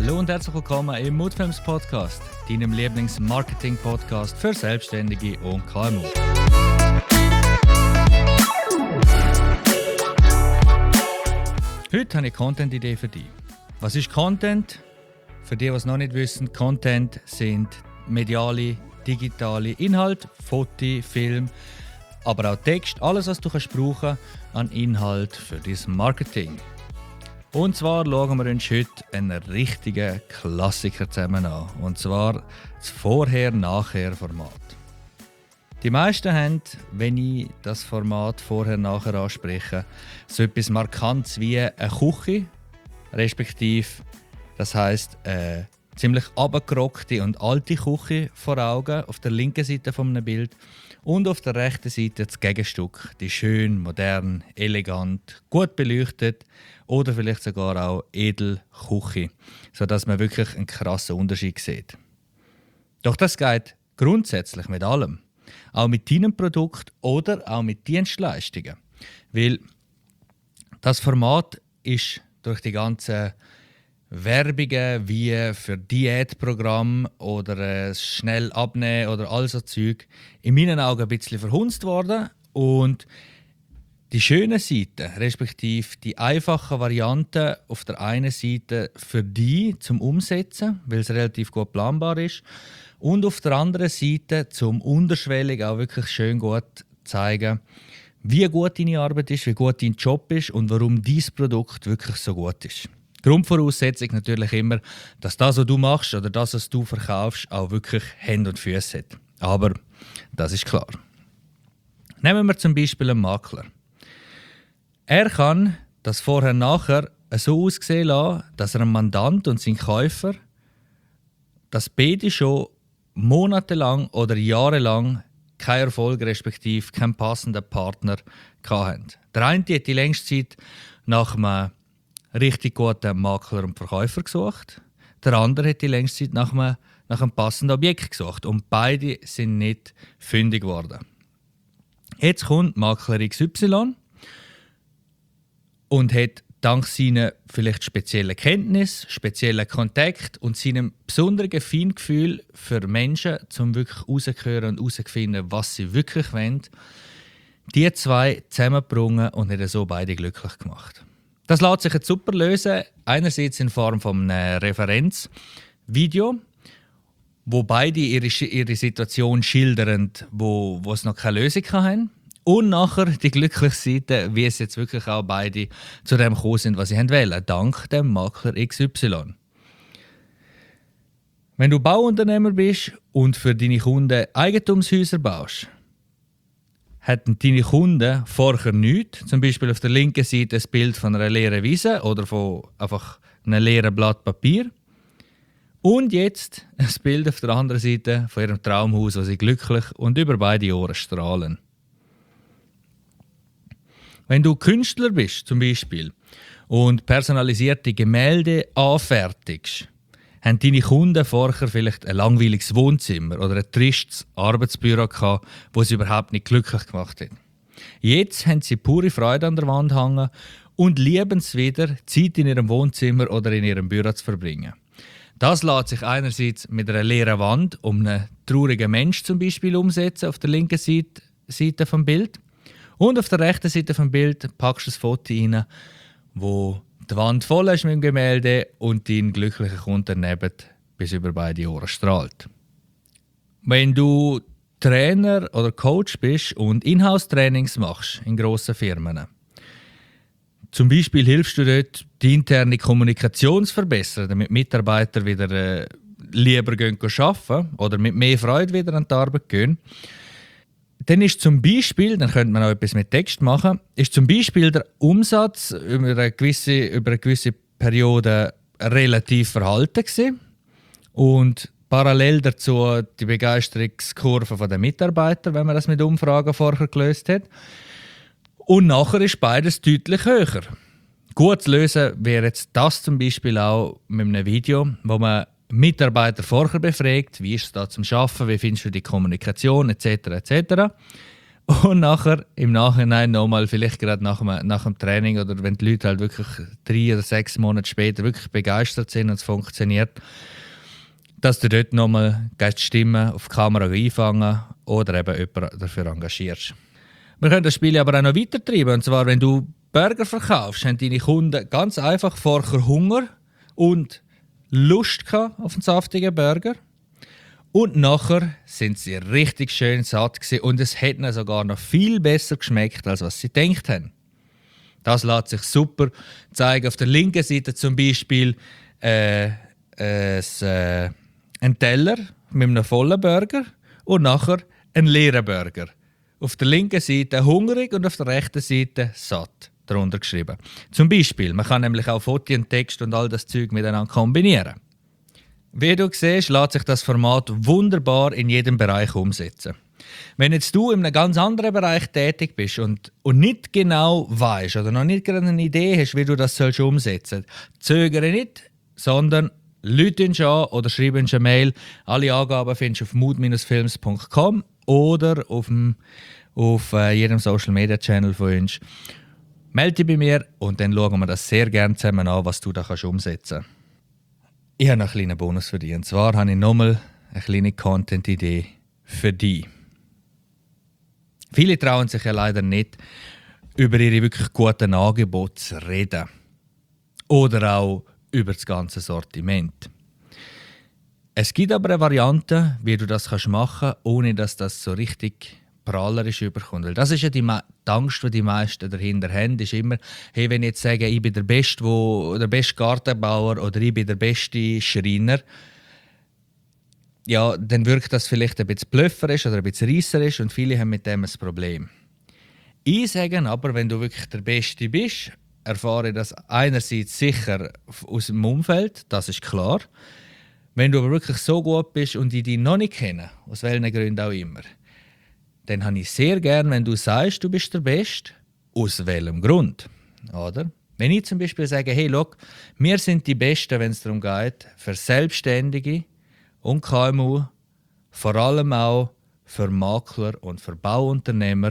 Hallo und herzlich willkommen im Moodfilms Podcast, deinem Lieblings-Marketing-Podcast für Selbstständige und KMU. Heute habe ich eine Content-Idee für dich. Was ist Content? Für die, die es noch nicht wissen, Content sind mediale, digitale Inhalte, Foto, Film, aber auch Text, alles, was du brauchen kannst an Inhalt für dein Marketing. Und zwar schauen wir uns heute einen richtigen Klassiker zusammen an. Und zwar das Vorher-Nachher-Format. Die meisten haben, wenn ich das Format Vorher-Nachher anspreche, so etwas Markantes wie eine Küche, respektive, das heisst, eine ziemlich abgerockte und alte Küche vor Augen auf der linken Seite von einem Bild und auf der rechten Seite das Gegenstück, die schön, modern, elegant, gut beleuchtet oder vielleicht sogar auch edel Küche, sodass man wirklich einen krassen Unterschied sieht. Doch das geht grundsätzlich mit allem, auch mit deinem Produkt oder auch mit Dienstleistungen, weil das Format ist durch die ganzen Werbungen wie für Diätprogramm oder schnell abnehmen oder all so Zeug in meinen Augen ein bisschen verhunzt worden. Und die schönen Seiten, respektive die einfachen Varianten auf der einen Seite für die zum Umsetzen, weil es relativ gut planbar ist, und auf der anderen Seite zum unterschwellig auch wirklich schön gut zeigen, wie gut deine Arbeit ist, wie gut dein Job ist und warum dein Produkt wirklich so gut ist. Grundvoraussetzung natürlich immer, dass das, was du machst oder das, was du verkaufst, auch wirklich Hände und Füße hat. Aber das ist klar. Nehmen wir zum Beispiel einen Makler. Er kann das Vorher-Nachher so aussehen lassen, dass er ein Mandant und sein Käufer, dass beide schon monatelang oder jahrelang keinen Erfolg respektive keinen passenden Partner hatten. Der eine hat die längste Zeit nach einem richtig guten Makler und Verkäufer gesucht. Der andere hat die längste Zeit nach einem passenden Objekt gesucht. Und beide sind nicht fündig geworden. Jetzt kommt Makler XY und hat dank seiner vielleicht speziellen Kenntnis, speziellen Kontakt und seinem besonderen Feingefühl für Menschen, um wirklich herauszuhören und herauszufinden, was sie wirklich wollen, die zwei zusammengebracht und hat so beide glücklich gemacht. Das lässt sich jetzt super lösen. Einerseits in Form von einem Referenzvideo, wo beide ihre Situation schildern, wo es noch keine Lösung haben. Und nachher die glückliche Seite, wie es jetzt wirklich auch beide zu dem gekommen sind, was sie wählen, dank dem Makler XY. Wenn du Bauunternehmer bist und für deine Kunden Eigentumshäuser baust, hätten deine Kunden vorher nichts, zum Beispiel auf der linken Seite ein Bild von einer leeren Wiese oder von einfach einem leeren Blatt Papier. Und jetzt ein Bild auf der anderen Seite von ihrem Traumhaus, wo sie glücklich und über beide Ohren strahlen. Wenn du Künstler bist, zum Beispiel, und personalisierte Gemälde anfertigst, haben deine Kunden vorher vielleicht ein langweiliges Wohnzimmer oder ein tristes Arbeitsbüro gehabt, das sie überhaupt nicht glücklich gemacht hat. Jetzt haben sie pure Freude an der Wand hängen und lieben es wieder, Zeit in ihrem Wohnzimmer oder in ihrem Büro zu verbringen. Das lässt sich einerseits mit einer leeren Wand um einen traurigen Mensch zum Beispiel umsetzen, auf der linken Seite vom Bild. Und auf der rechten Seite vom Bild packst du ein Foto rein, wo die Wand voll ist mit dem Gemälde und dein glücklicher Kunde daneben bis über beide Ohren strahlt. Wenn du Trainer oder Coach bist und Inhouse-Trainings machst in grossen Firmen, zum Beispiel hilfst du dort, die interne Kommunikation zu verbessern, damit Mitarbeiter wieder lieber arbeiten oder mit mehr Freude wieder an die Arbeit gehen, dann ist zum Beispiel, dann könnte man auch etwas mit Text machen, ist zum Beispiel der Umsatz über eine gewisse Periode relativ verhalten gewesen. Und parallel dazu die Begeisterungskurve der Mitarbeiter, wenn man das mit Umfragen vorher gelöst hat. Und nachher ist beides deutlich höher. Gut zu lösen wäre jetzt das zum Beispiel auch mit einem Video, wo man Mitarbeiter vorher befragt, wie ist es da zum Arbeiten, wie findest du die Kommunikation etc. etc. Und nachher, im Nachhinein nochmal, vielleicht gerade nach dem Training oder wenn die Leute halt wirklich 3 oder 6 Monate später wirklich begeistert sind und es funktioniert, dass du dort nochmal die Stimme auf die Kamera einfangen oder eben jemanden dafür engagierst. Wir können das Spiel aber auch noch weiter treiben. Und zwar, wenn du Burger verkaufst, haben deine Kunden ganz einfach vorher Hunger und Lust gehabt auf einen saftigen Burger. Und nachher sind sie richtig schön satt gewesen und es hat ihnen sogar noch viel besser geschmeckt, als was sie gedacht haben. Das lässt sich super zeigen. Auf der linken Seite zum Beispiel ein Teller mit einem vollen Burger und nachher ein leeren Burger. Auf der linken Seite hungrig und auf der rechten Seite satt. Darunter geschrieben. Zum Beispiel, man kann nämlich auch Foto und Text und all das Zeug miteinander kombinieren. Wie du siehst, lässt sich das Format wunderbar in jedem Bereich umsetzen. Wenn jetzt du in einem ganz anderen Bereich tätig bist und nicht genau weißt oder noch nicht gerade eine Idee hast, wie du das umsetzen sollst, zögere nicht, sondern Leute uns an oder schreib uns eine Mail. Alle Angaben findest du auf mood-films.com oder auf jedem Social Media Channel von uns. Melde dich bei mir und dann schauen wir das sehr gerne zusammen an, was du da umsetzen kannst. Ich habe noch einen kleinen Bonus für dich. Und zwar habe ich nochmal eine kleine Content-Idee für dich. Viele trauen sich ja leider nicht, über ihre wirklich guten Angebote zu reden. Oder auch über das ganze Sortiment. Es gibt aber eine Variante, wie du das machen kannst, ohne dass das so richtig prahlerisch überkommt. Weil das ist ja die Angst, die die meisten dahinter haben, ist immer, hey, wenn ich jetzt sage, ich bin der beste Gartenbauer oder ich bin der beste Schreiner, ja, dann wirkt das vielleicht ein bisschen blöfferisch oder ein bisschen reisserisch und viele haben mit dem ein Problem. Ich sage aber, wenn du wirklich der Beste bist, erfahre ich das einerseits sicher aus dem Umfeld, das ist klar. Wenn du aber wirklich so gut bist und ich dich noch nicht kenne, aus welchen Gründen auch immer, dann habe ich sehr gern, wenn du sagst, du bist der Beste, aus welchem Grund. Oder? Wenn ich zum Beispiel sage, hey, schau, wir sind die Besten, wenn es darum geht, für Selbstständige und KMU, vor allem auch für Makler und für Bauunternehmer,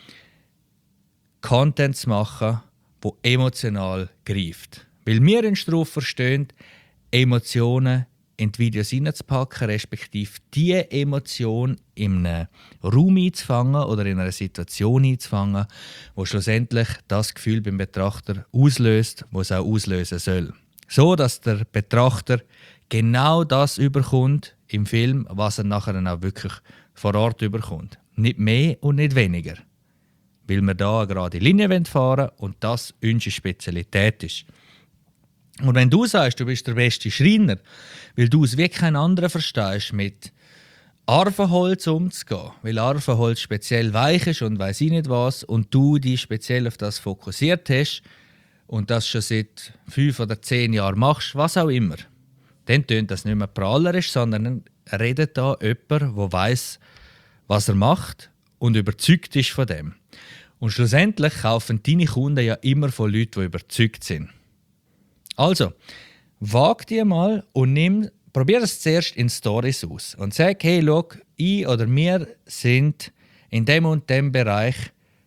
Content zu machen, der emotional greift. Weil wir uns darauf verstehen, Emotionen in die Videos hineinzupacken, respektive diese Emotion in einem Raum einzufangen oder in einer Situation einzufangen, wo schlussendlich das Gefühl beim Betrachter auslöst, was es auch auslösen soll. So, dass der Betrachter genau das überkommt im Film, was er nachher auch wirklich vor Ort überkommt. Nicht mehr und nicht weniger. Weil wir da eine gerade Linie fahren wollen und das unsere Spezialität ist. Und wenn du sagst, du bist der beste Schreiner, weil du es wie kein anderer verstehst, mit Arvenholz umzugehen, weil Arvenholz speziell weich ist und weiss ich nicht was, und du dich speziell auf das fokussiert hast und das schon seit 5 oder 10 Jahren machst, was auch immer, dann tönt das nicht mehr prahlerisch, sondern dann redet da jemand, der weiss, was er macht und überzeugt ist von dem. Und schlussendlich kaufen deine Kunden ja immer von Leuten, die überzeugt sind. Also, wag dir mal und probier es zuerst in Stories aus und sag, hey, schau, ich oder wir sind in dem und dem Bereich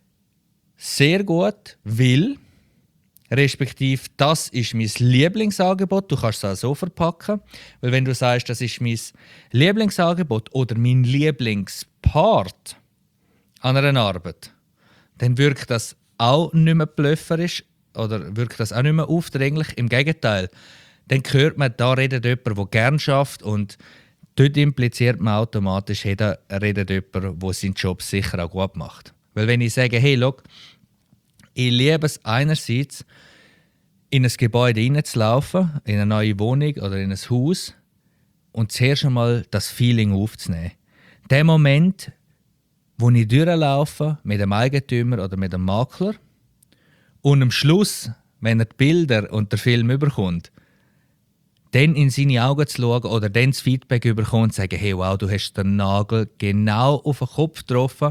sehr gut, weil, respektive, das ist mein Lieblingsangebot. Du kannst es auch so verpacken, weil wenn du sagst, das ist mein Lieblingsangebot oder mein Lieblingspart an einer Arbeit, dann wirkt das auch nicht mehr blöfferisch oder wirkt das auch nicht mehr aufdringlich. Im Gegenteil, dann hört man, da redet jemand, der gerne schafft, und dort impliziert man automatisch, hey, da redet jemand, der seinen Job sicher auch gut macht. Weil wenn ich sage, hey, schau, ich liebe es einerseits, in ein Gebäude hineinzulaufen, in eine neue Wohnung oder in ein Haus und zuerst einmal das Feeling aufzunehmen. Der Moment, wo ich durchlaufe mit dem Eigentümer oder mit dem Makler und am Schluss, wenn er die Bilder und der Film überkommt, dann in seine Augen zu schauen oder dann das Feedback überkommt und zu sagen, hey, wow, du hast den Nagel genau auf den Kopf getroffen.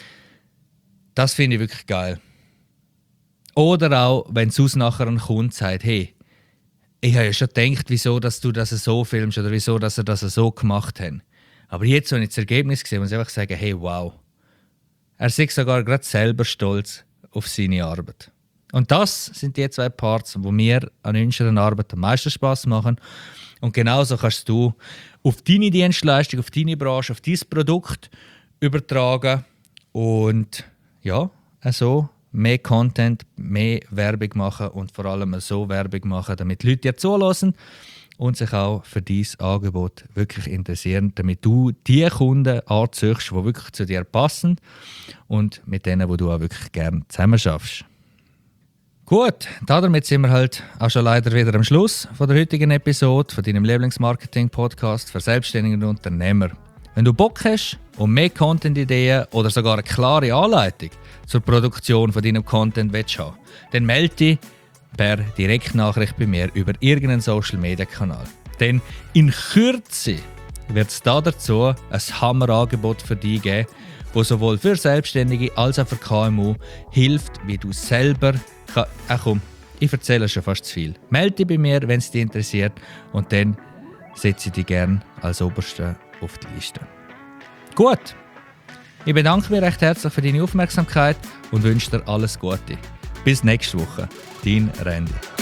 Das finde ich wirklich geil. Oder auch, wenn es nachher ein Kunde sagt, hey, ich habe ja schon gedacht, wieso dass du das so filmst oder wieso dass er das so gemacht hat. Aber jetzt, wenn ich das Ergebnis sehe, muss ich einfach sagen, hey, wow, er sei sogar gerade selber stolz auf seine Arbeit. Und das sind die 2 Parts, wo mir an unserer Arbeit am meisten Spass machen. Und genauso kannst du auf deine Dienstleistung, auf deine Branche, auf dein Produkt übertragen und ja, so mehr Content, mehr Werbung machen und vor allem so Werbung machen, damit die Leute dir zulassen und sich auch für dein Angebot wirklich interessieren, damit du die Kunden anziehst, die wirklich zu dir passen und mit denen, wo du auch wirklich gerne zusammen schaffst. Gut, damit sind wir halt auch schon leider wieder am Schluss von der heutigen Episode von deinem Lieblingsmarketing-Podcast für selbstständige Unternehmer. Wenn du Bock hast und mehr Content-Ideen oder sogar eine klare Anleitung zur Produktion von deinem Content willst haben, dann melde dich per Direktnachricht bei mir über irgendeinen Social-Media-Kanal. Denn in Kürze wird es dazu ein Hammerangebot für dich geben, das sowohl für Selbstständige als auch für KMU hilft, wie du selber komm, ich erzähle schon fast zu viel. Melde dich bei mir, wenn es dich interessiert, und dann setze ich dich gerne als Oberste auf die Liste. Gut, ich bedanke mich recht herzlich für deine Aufmerksamkeit und wünsche dir alles Gute. Bis nächste Woche, dein Randy.